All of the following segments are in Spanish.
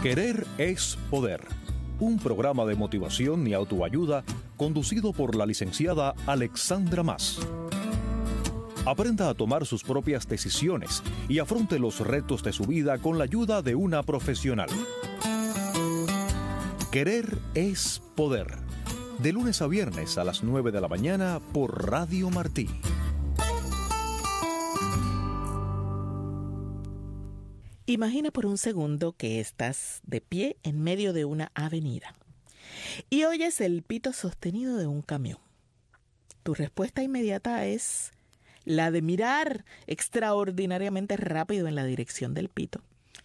Querer es poder. Un programa de motivación y autoayuda conducido por la licenciada Alexandra Mas. Aprenda a tomar sus propias decisiones y afronte los retos de su vida con la ayuda de una profesional. Querer es poder. De lunes a viernes a las 9 de la mañana por Radio Martí. Imagina por un segundo que estás de pie en medio de una avenida y oyes el pito sostenido de un camión. Tu respuesta inmediata es la de mirar extraordinariamente rápido en la dirección del pito.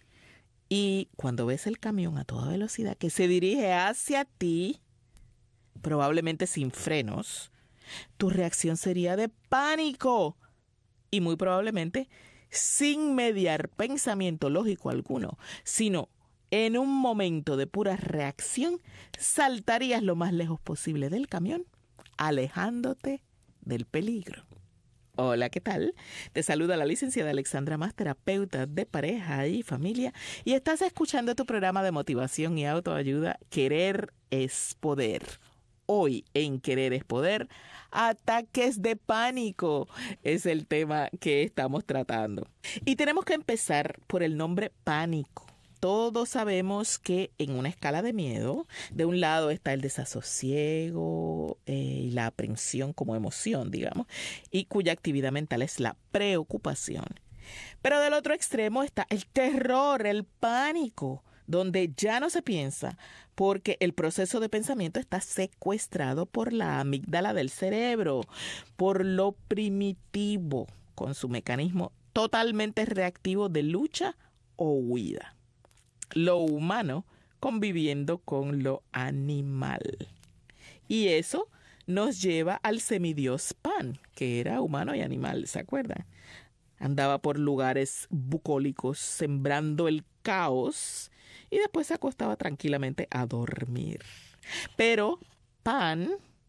Y cuando ves el camión a toda velocidad que se dirige hacia ti, probablemente sin frenos, tu reacción sería de pánico y muy probablemente sin mediar pensamiento lógico alguno, sino en un momento de pura reacción, saltarías lo más lejos posible del camión, alejándote del peligro. Hola, ¿qué tal? Te saluda la licenciada Alexandra Mas, terapeuta de pareja y familia, y estás escuchando tu programa de motivación y autoayuda, Querer es Poder. Hoy en Querer es Poder, ataques de pánico es el tema que estamos tratando. Y tenemos que empezar por el nombre pánico. Todos sabemos que en una escala de miedo, de un lado está el desasosiego y la aprensión como emoción, digamos, y cuya actividad mental es la preocupación. Pero del otro extremo está el terror, el pánico, donde ya no se piensa porque el proceso de pensamiento está secuestrado por la amígdala del cerebro, por lo primitivo, con su mecanismo totalmente reactivo de lucha o huida. Lo humano conviviendo con lo animal. Y eso nos lleva al semidios Pan, que era humano y animal, ¿se acuerdan? Andaba por lugares bucólicos sembrando el caos y después se acostaba tranquilamente a dormir. Pero Pan,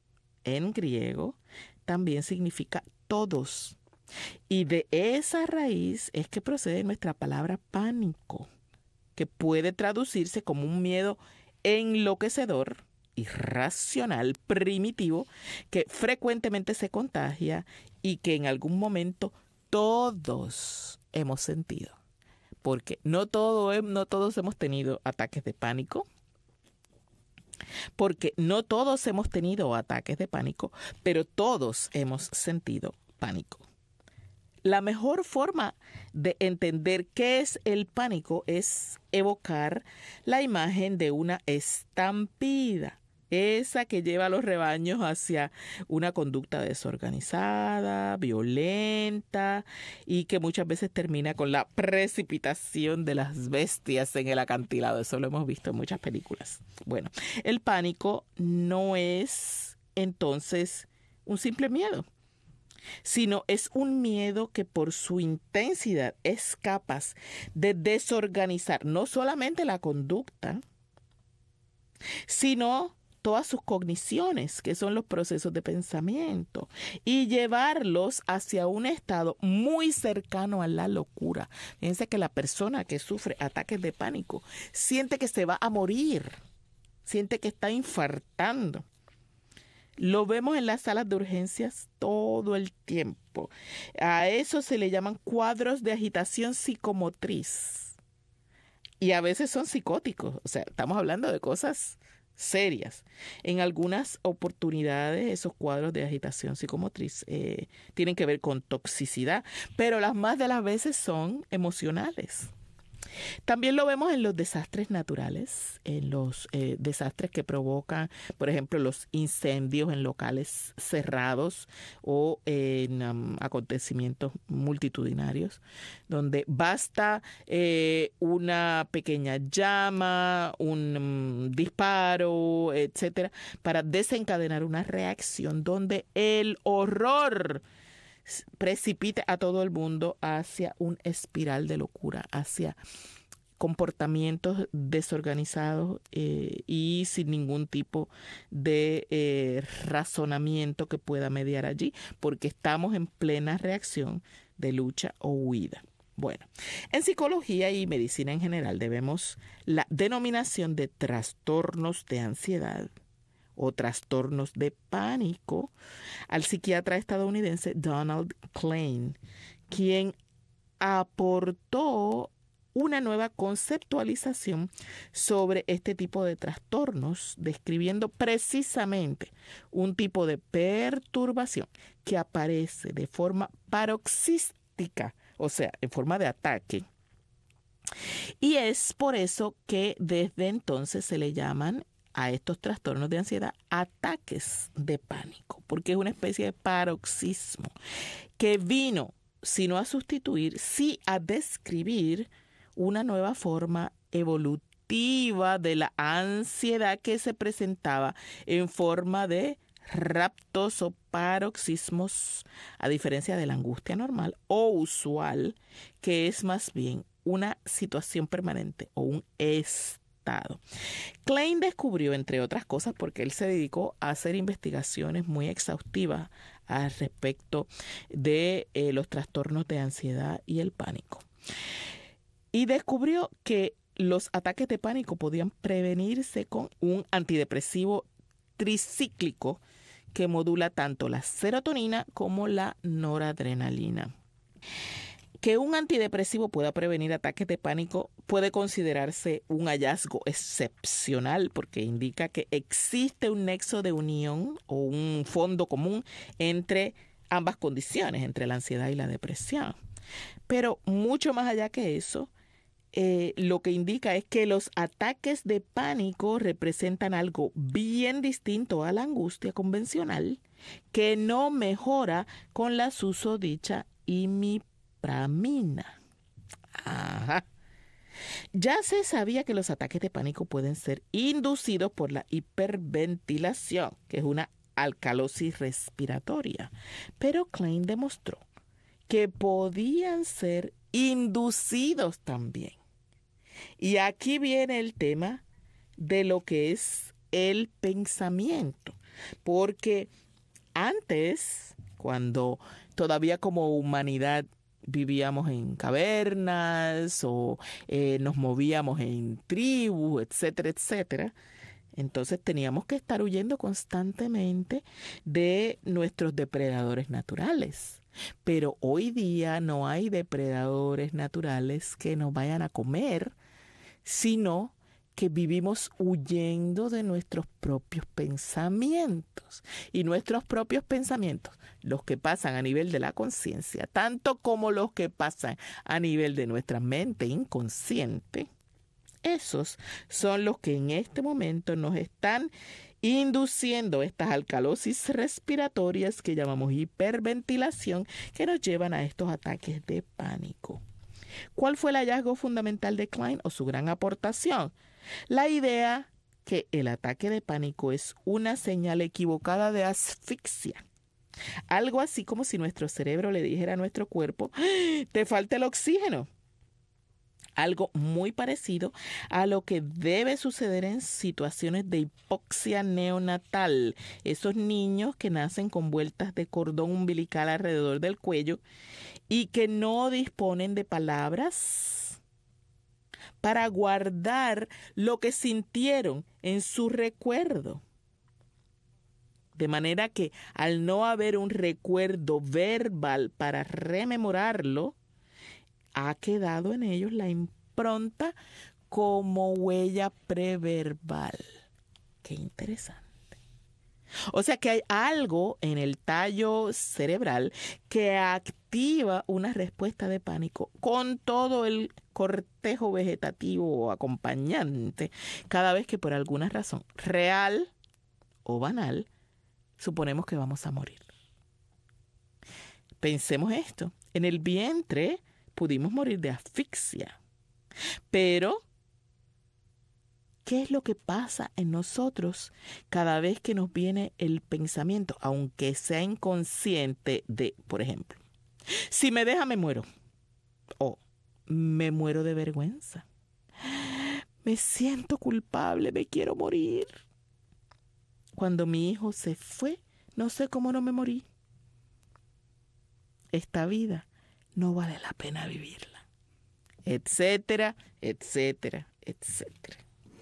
en griego, también significa todos. Y de esa raíz es que procede nuestra palabra pánico, que puede traducirse como un miedo enloquecedor, irracional, primitivo, que frecuentemente se contagia y que en algún momento todos hemos sentido. Porque no todos hemos tenido ataques de pánico, pero todos hemos sentido pánico. La mejor forma de entender qué es el pánico es evocar la imagen de una estampida, esa que lleva a los rebaños hacia una conducta desorganizada, violenta y que muchas veces termina con la precipitación de las bestias en el acantilado. Eso lo hemos visto en muchas películas. Bueno, el pánico no es entonces un simple miedo, sino es un miedo que por su intensidad es capaz de desorganizar no solamente la conducta, sino todas sus cogniciones, que son los procesos de pensamiento, y llevarlos hacia un estado muy cercano a la locura. Fíjense que la persona que sufre ataques de pánico siente que se va a morir, siente que está infartando. Lo vemos en las salas de urgencias todo el tiempo. A eso se le llaman cuadros de agitación psicomotriz. Y a veces son psicóticos. O sea, estamos hablando de cosas serias. En algunas oportunidades esos cuadros de agitación psicomotriz tienen que ver con toxicidad, pero las más de las veces son emocionales. También lo vemos en los desastres naturales, en los desastres que provocan, por ejemplo, los incendios en locales cerrados o en acontecimientos multitudinarios, donde basta una pequeña llama, un disparo, etcétera, para desencadenar una reacción donde el horror precipita a todo el mundo hacia un espiral de locura, hacia comportamientos desorganizados y sin ningún tipo de razonamiento que pueda mediar allí, porque estamos en plena reacción de lucha o huida. Bueno, en psicología y medicina en general debemos la denominación de trastornos de ansiedad o trastornos de pánico al psiquiatra estadounidense Donald Klein, quien aportó una nueva conceptualización sobre este tipo de trastornos, describiendo precisamente un tipo de perturbación que aparece de forma paroxística, o sea, en forma de ataque. Y es por eso que desde entonces se le llaman a estos trastornos de ansiedad ataques de pánico, porque es una especie de paroxismo que vino, si no a sustituir, sí a describir una nueva forma evolutiva de la ansiedad que se presentaba en forma de raptos o paroxismos, a diferencia de la angustia normal o usual, que es más bien una situación permanente o un estado. Klein descubrió, entre otras cosas, porque él se dedicó a hacer investigaciones muy exhaustivas al respecto de los trastornos de ansiedad y el pánico. Y descubrió que los ataques de pánico podían prevenirse con un antidepresivo tricíclico que modula tanto la serotonina como la noradrenalina. Que un antidepresivo pueda prevenir ataques de pánico puede considerarse un hallazgo excepcional porque indica que existe un nexo de unión o un fondo común entre ambas condiciones, entre la ansiedad y la depresión. Pero mucho más allá que eso, lo que indica es que los ataques de pánico representan algo bien distinto a la angustia convencional que no mejora con la susodicha imipramina. Ajá. Ya se sabía que los ataques de pánico pueden ser inducidos por la hiperventilación, que es una alcalosis respiratoria, pero Klein demostró que podían ser inducidos también. Y aquí viene el tema de lo que es el pensamiento, porque antes, cuando todavía como humanidad vivíamos en cavernas o nos movíamos en tribus, etcétera, etcétera, entonces teníamos que estar huyendo constantemente de nuestros depredadores naturales. Pero hoy día no hay depredadores naturales que nos vayan a comer, sino que vivimos huyendo de nuestros propios pensamientos. Y nuestros propios pensamientos, los que pasan a nivel de la conciencia, tanto como los que pasan a nivel de nuestra mente inconsciente, esos son los que en este momento nos están induciendo estas alcalosis respiratorias que llamamos hiperventilación, que nos llevan a estos ataques de pánico. ¿Cuál fue el hallazgo fundamental de Klein o su gran aportación? La idea que el ataque de pánico es una señal equivocada de asfixia. Algo así como si nuestro cerebro le dijera a nuestro cuerpo, te falta el oxígeno. Algo muy parecido a lo que debe suceder en situaciones de hipoxia neonatal. Esos niños que nacen con vueltas de cordón umbilical alrededor del cuello y que no disponen de palabras para guardar lo que sintieron en su recuerdo. De manera que al no haber un recuerdo verbal para rememorarlo, ha quedado en ellos la impronta como huella preverbal. Qué interesante. O sea que hay algo en el tallo cerebral que activa una respuesta de pánico con todo el cortejo vegetativo o acompañante cada vez que por alguna razón real o banal suponemos que vamos a morir. Pensemos esto. En el vientre pudimos morir de asfixia. Pero, ¿qué es lo que pasa en nosotros cada vez que nos viene el pensamiento, aunque sea inconsciente de, por ejemplo, si me deja me muero o me muero de vergüenza, me siento culpable, me quiero morir? Cuando mi hijo se fue, no sé cómo no me morí. Esta vida no vale la pena vivirla. etcétera, etcétera, etcétera.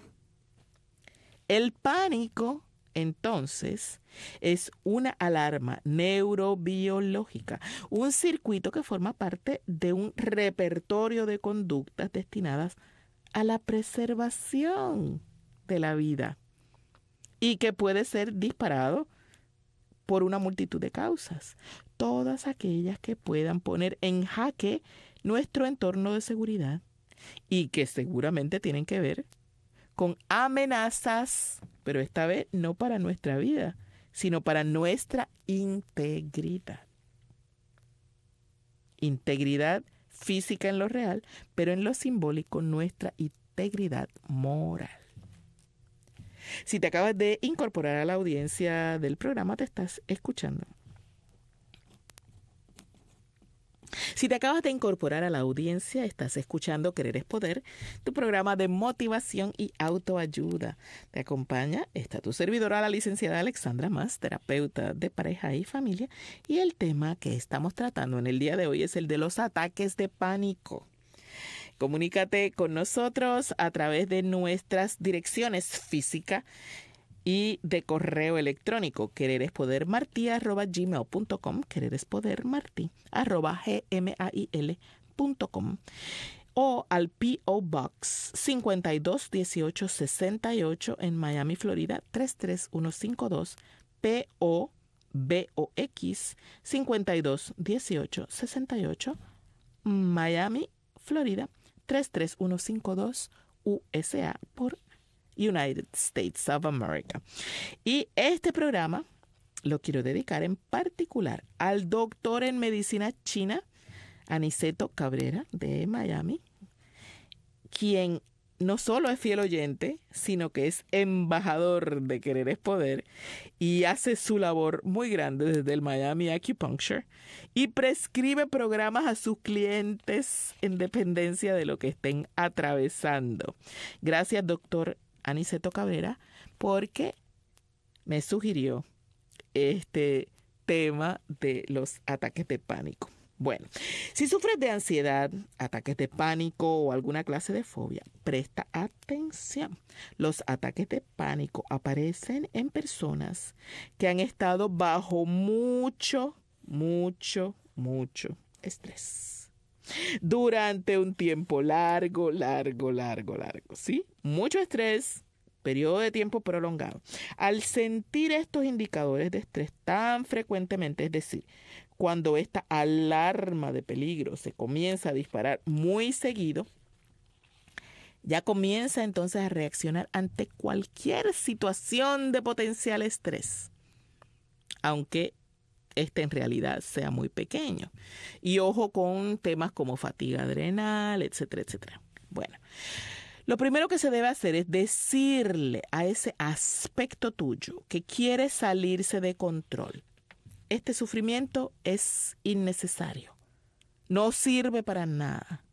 El pánico, entonces, es una alarma neurobiológica, un circuito que forma parte de un repertorio de conductas destinadas a la preservación de la vida y que puede ser disparado por una multitud de causas, todas aquellas que puedan poner en jaque nuestro entorno de seguridad y que seguramente tienen que ver con amenazas, pero esta vez no para nuestra vida, sino para nuestra integridad. Integridad física en lo real, pero en lo simbólico nuestra integridad moral. Si te acabas de incorporar a la audiencia del programa, te estás escuchando. Si te acabas de incorporar a la audiencia, estás escuchando Querer es Poder, tu programa de motivación y autoayuda. Te acompaña tu servidora, la licenciada Alexandra Mas, terapeuta de pareja y familia, y el tema que estamos tratando en el día de hoy es el de los ataques de pánico. Comunícate con nosotros a través de nuestras direcciones física y de correo electrónico quererespodermarti@gmail.com, quererespodermarti@gmail.com, o al P.O. Box 521868 en Miami, Florida 33152, P.O. BOX 521868, Miami, Florida 33152, USA, por United States of America. Y este programa lo quiero dedicar en particular al doctor en medicina china, Aniceto Cabrera, de Miami, quien no solo es fiel oyente, sino que es embajador de Querer es Poder y hace su labor muy grande desde el Miami Acupuncture y prescribe programas a sus clientes en dependencia de lo que estén atravesando. Gracias, doctor Aniceto Cabrera, porque me sugirió este tema de los ataques de pánico. Bueno, si sufres de ansiedad, ataques de pánico o alguna clase de fobia, presta atención. Los ataques de pánico aparecen en personas que han estado bajo mucho estrés durante un tiempo largo, ¿sí? Mucho estrés, periodo de tiempo prolongado. Al sentir estos indicadores de estrés tan frecuentemente, es decir, cuando esta alarma de peligro se comienza a disparar muy seguido, ya comienza entonces a reaccionar ante cualquier situación de potencial estrés, aunque este en realidad sea muy pequeño. Y ojo con temas como fatiga adrenal, etcétera, etcétera. Bueno, lo primero que se debe hacer es decirle a ese aspecto tuyo que quiere salirse de control: este sufrimiento es innecesario, no sirve para nada.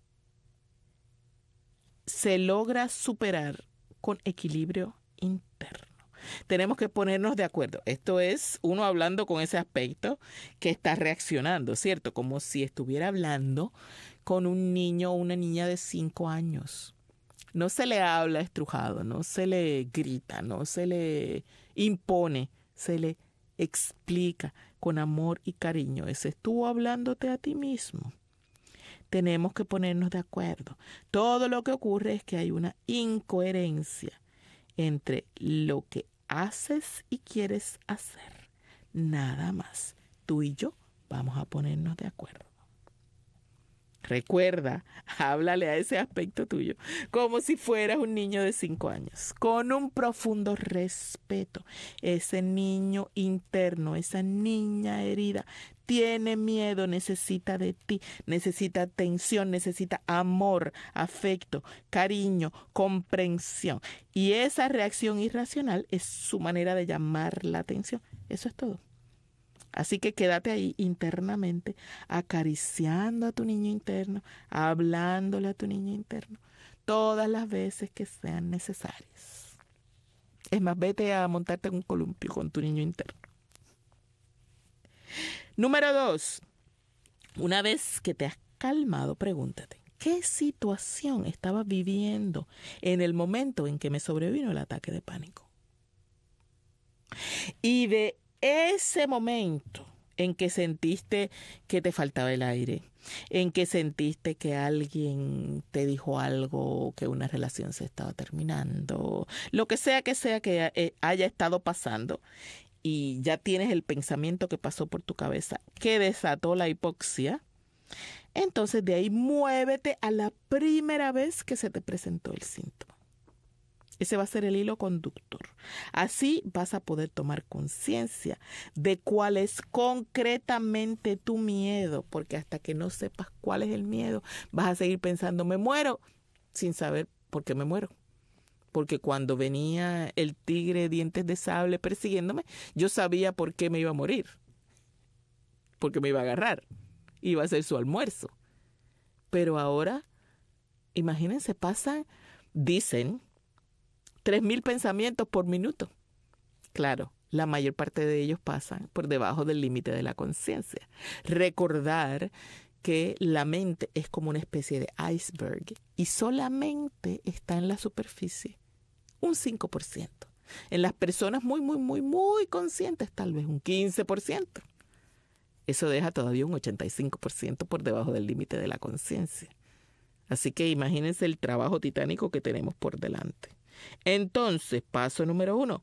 Se logra superar con equilibrio interno. Tenemos que ponernos de acuerdo. Esto es uno hablando con ese aspecto que está reaccionando, ¿cierto? Como si estuviera hablando con un niño o una niña de 5 años. No se le habla estrujado, no se le grita, no se le impone, se le explica con amor y cariño. Ese estuvo hablándote a ti mismo. Tenemos que ponernos de acuerdo. Todo lo que ocurre es que hay una incoherencia entre lo que haces y quieres hacer. Nada más. Tú y yo vamos a ponernos de acuerdo. Recuerda, háblale a ese aspecto tuyo como si fueras un niño de 5 años, con un profundo respeto. Ese niño interno, esa niña herida, tiene miedo, necesita de ti, necesita atención, necesita amor, afecto, cariño, comprensión. Y esa reacción irracional es su manera de llamar la atención. Eso es todo. Así que quédate ahí internamente, acariciando a tu niño interno, hablándole a tu niño interno, todas las veces que sean necesarias. Es más, vete a montarte en un columpio con tu niño interno. Número 2. Una vez que te has calmado, pregúntate, ¿Qué situación estaba viviendo en el momento en que me sobrevino el ataque de pánico? Y de ese momento en que sentiste que te faltaba el aire, en que sentiste que alguien te dijo algo, que una relación se estaba terminando, lo que sea que haya estado pasando, y ya tienes el pensamiento que pasó por tu cabeza, que desató la hipoxia, entonces de ahí muévete a la primera vez que se te presentó el síntoma. Ese va a ser el hilo conductor. Así vas a poder tomar conciencia de cuál es concretamente tu miedo, porque hasta que no sepas cuál es el miedo, vas a seguir pensando, me muero, sin saber por qué me muero. Porque cuando venía el tigre dientes de sable persiguiéndome, yo sabía por qué me iba a morir. Porque me iba a agarrar. Iba a ser su almuerzo. Pero ahora, imagínense, dicen, 3,000 pensamientos por minuto. Claro, la mayor parte de ellos pasan por debajo del límite de la conciencia. Recordar que la mente es como una especie de iceberg y solamente está en la superficie un 5%. En las personas muy, muy, muy, muy conscientes, tal vez un 15%. Eso deja todavía un 85% por debajo del límite de la conciencia. Así que imagínense el trabajo titánico que tenemos por delante. Entonces, paso número 1.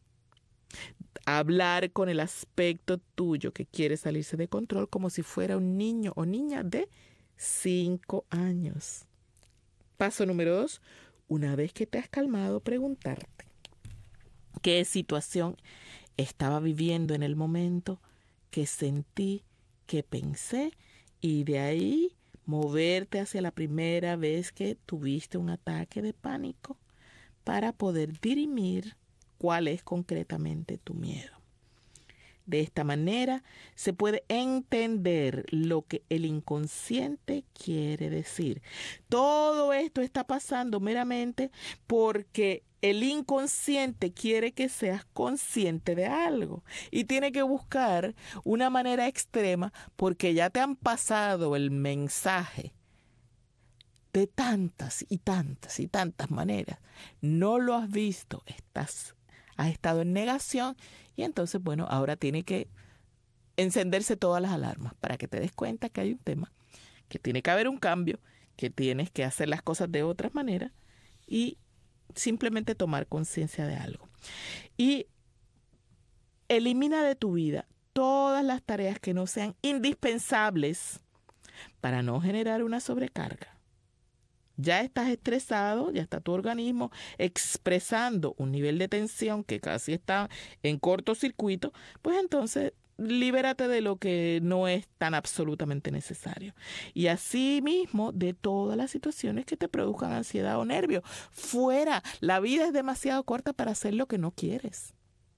Hablar con el aspecto tuyo que quiere salirse de control como si fuera un niño o niña de 5 años. Paso número 2. Una vez que te has calmado, preguntarte qué situación estaba viviendo en el momento, qué sentí, qué pensé, y de ahí moverte hacia la primera vez que tuviste un ataque de pánico para poder dirimir cuál es concretamente tu miedo. De esta manera se puede entender lo que el inconsciente quiere decir. Todo esto está pasando meramente porque el inconsciente quiere que seas consciente de algo y tiene que buscar una manera extrema porque ya te han pasado el mensaje de tantas y tantas y tantas maneras. No lo has visto, has estado en negación y entonces, bueno, ahora tiene que encenderse todas las alarmas para que te des cuenta que hay un tema, que tiene que haber un cambio, que tienes que hacer las cosas de otra manera y simplemente tomar conciencia de algo. Y elimina de tu vida todas las tareas que no sean indispensables para no generar una sobrecarga. Ya estás estresado, ya está tu organismo expresando un nivel de tensión que casi está en cortocircuito, pues entonces libérate de lo que no es tan absolutamente necesario. Y asimismo de todas las situaciones que te produzcan ansiedad o nervio. Fuera, la vida es demasiado corta para hacer lo que no quieres.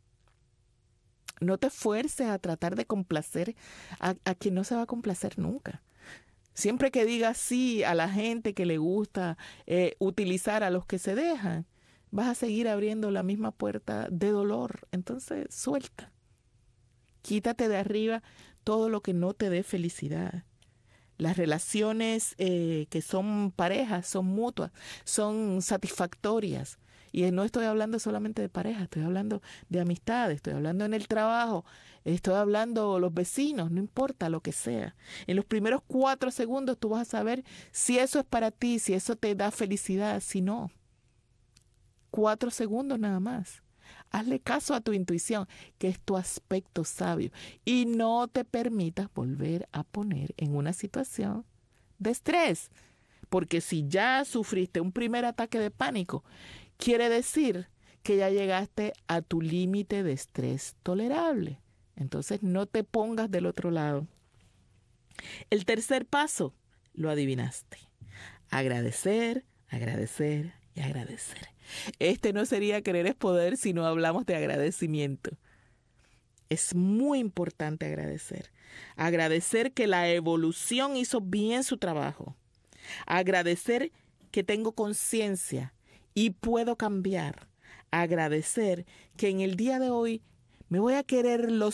No te esfuerces a tratar de complacer a quien no se va a complacer nunca. Siempre que digas sí a la gente que le gusta utilizar a los que se dejan, vas a seguir abriendo la misma puerta de dolor. Entonces, suelta. Quítate de arriba todo lo que no te dé felicidad. Las relaciones que son parejas, son mutuas, son satisfactorias. Y no estoy hablando solamente de pareja, estoy hablando de amistades, estoy hablando en el trabajo, estoy hablando los vecinos, no importa lo que sea. En los primeros 4 segundos tú vas a saber si eso es para ti, si eso te da felicidad, si no. 4 segundos nada más. Hazle caso a tu intuición, que es tu aspecto sabio, y no te permitas volver a poner en una situación de estrés. Porque si ya sufriste un primer ataque de pánico, quiere decir que ya llegaste a tu límite de estrés tolerable. Entonces no te pongas del otro lado. El tercer paso, lo adivinaste. Agradecer, agradecer y agradecer. Este no sería querer es poder si no hablamos de agradecimiento. Es muy importante agradecer. Agradecer que la evolución hizo bien su trabajo. Agradecer que tengo conciencia y puedo cambiar. Agradecer que en el día de hoy me voy a querer lo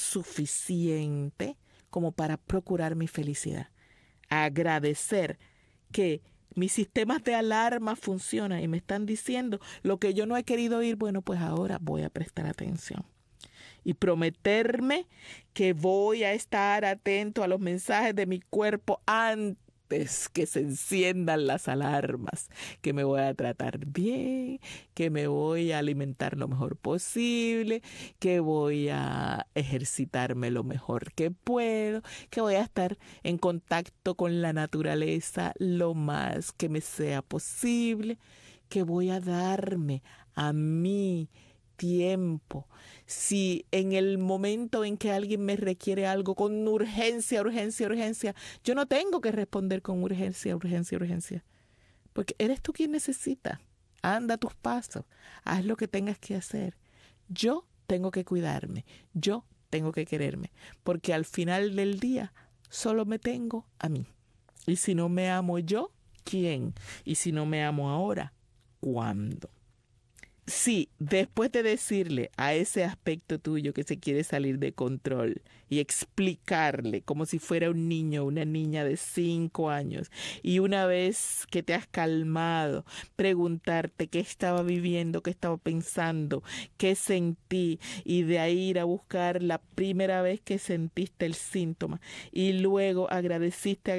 suficiente como para procurar mi felicidad. Agradecer que mis sistemas de alarma funcionan y me están diciendo lo que yo no he querido oír, bueno, pues ahora voy a prestar atención. Y prometerme que voy a estar atento a los mensajes de mi cuerpo antes que se enciendan las alarmas, que me voy a tratar bien, que me voy a alimentar lo mejor posible, que voy a ejercitarme lo mejor que puedo, que voy a estar en contacto con la naturaleza lo más que me sea posible, que voy a darme a mí tiempo. Si en el momento en que alguien me requiere algo con urgencia, yo no tengo que responder con urgencia, porque eres tú quien necesita. Anda tus pasos, haz lo que tengas que hacer. Yo tengo que cuidarme, yo tengo que quererme, porque al final del día solo me tengo a mí. Y si no me amo yo, ¿quién? Y si no me amo ahora, ¿cuándo? Sí, después de decirle a ese aspecto tuyo que se quiere salir de control y explicarle como si fuera un niño o una niña de 5 años, y una vez que te has calmado, preguntarte qué estaba viviendo, qué estaba pensando, qué sentí, y de ahí ir a buscar la primera vez que sentiste el síntoma, y luego agradeciste,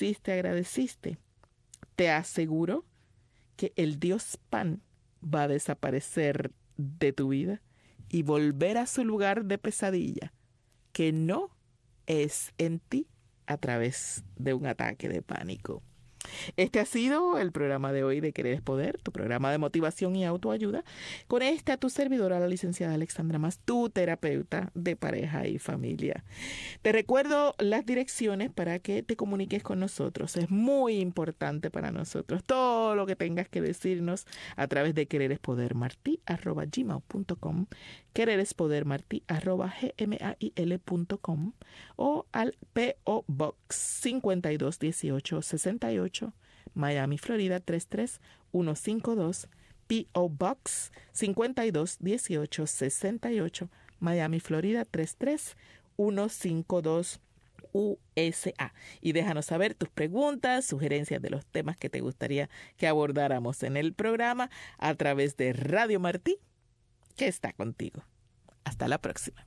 te aseguro que el Dios Pan va a desaparecer de tu vida y volver a su lugar de pesadilla, que no es en ti a través de un ataque de pánico. Este ha sido el programa de hoy de Querer es Poder, tu programa de motivación y autoayuda. Con esta tu servidora, la licenciada Alexandra Mas, tu terapeuta de pareja y familia. Te recuerdo las direcciones para que te comuniques con nosotros. Es muy importante para nosotros todo lo que tengas que decirnos a través de quererespodermarti@gmail.com, quererespodermarti@gmail.com o al P.O. Box 521868, Miami, Florida 33152, P.O. Box 521868, Miami, Florida 33152 USA. Y déjanos saber tus preguntas, sugerencias de los temas que te gustaría que abordáramos en el programa a través de Radio Martí, que está contigo. Hasta la próxima.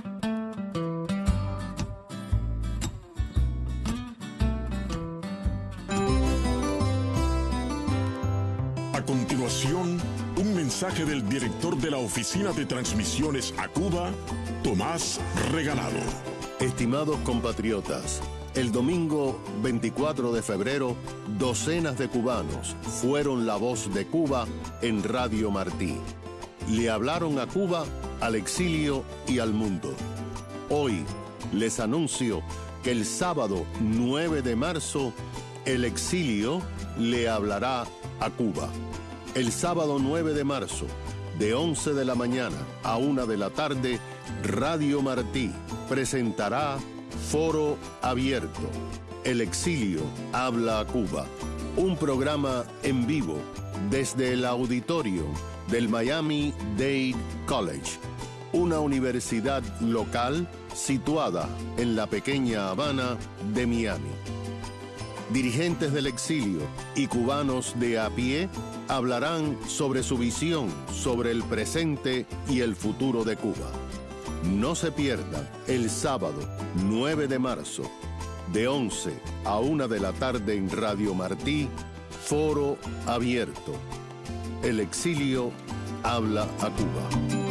A continuación, un mensaje del director de la Oficina de Transmisiones a Cuba, Tomás Regalado. Estimados compatriotas, el domingo 24 de febrero, docenas de cubanos fueron la voz de Cuba en Radio Martí. Le hablaron a Cuba, al exilio y al mundo. Hoy les anuncio que el sábado 9 de marzo, el exilio le hablará a Cuba. El sábado 9 de marzo, de 11 de la mañana a 1 de la tarde, Radio Martí presentará Foro Abierto. El exilio habla a Cuba. Un programa en vivo desde el auditorio del Miami-Dade College, una universidad local situada en la pequeña Habana de Miami. Dirigentes del exilio y cubanos de a pie hablarán sobre su visión sobre el presente y el futuro de Cuba. No se pierdan el sábado 9 de marzo, de 11 a 1 de la tarde en Radio Martí, Foro Abierto. El exilio habla a Cuba.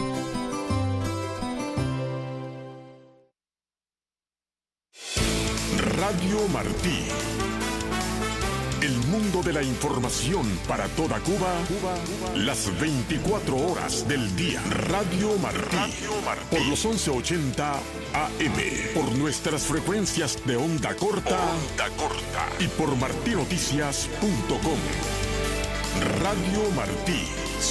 Radio Martí. El mundo de la información para toda Cuba, las 24 horas del día. Radio Martí. Por los 1180 AM. Por nuestras frecuencias de onda corta. Y por martinoticias.com. Radio Martí.